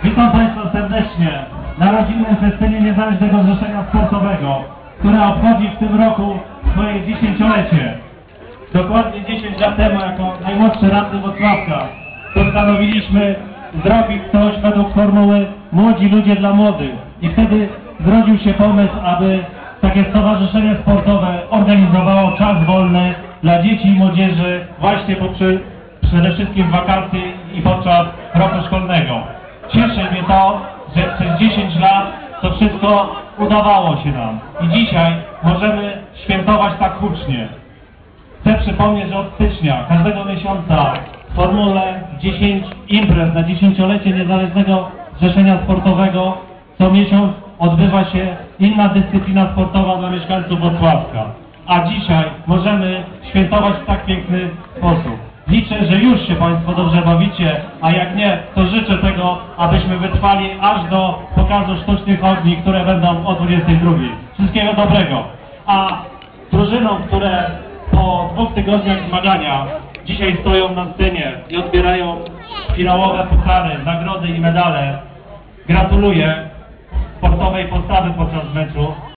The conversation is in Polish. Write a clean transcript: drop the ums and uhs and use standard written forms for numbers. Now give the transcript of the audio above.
Witam Państwa serdecznie na rodzinnym festynie Niezależnego Zrzeszenia Sportowego, które obchodzi w tym roku swoje 10-lecie. Dokładnie 10 lat temu, jako najmłodszy radny Włocławka, postanowiliśmy zrobić coś według formuły Młodzi Ludzie dla Młodych. I wtedy zrodził się pomysł, aby takie stowarzyszenie sportowe organizowało czas wolny dla dzieci i młodzieży właśnie przede wszystkim w wakacje i podczas roku szkolnego. Cieszy mnie to, że przez 10 lat to wszystko udawało się nam i dzisiaj możemy świętować tak hucznie. Chcę przypomnieć, że od stycznia każdego miesiąca w formule 10 imprez na 10-lecie Niezależnego Zrzeszenia Sportowego co miesiąc odbywa się inna dyscyplina sportowa dla mieszkańców Włocławka. A dzisiaj możemy świętować w tak piękny sposób. Liczę, że już się Państwo dobrze bawicie, a jak nie, to życzę tego, abyśmy wytrwali aż do pokazu sztucznych ogni, które będą o 22. Wszystkiego dobrego. A drużynom, które po 2 tygodniach zmagania dzisiaj stoją na scenie i odbierają finałowe puchary, nagrody i medale, gratuluję sportowej postawy podczas meczu.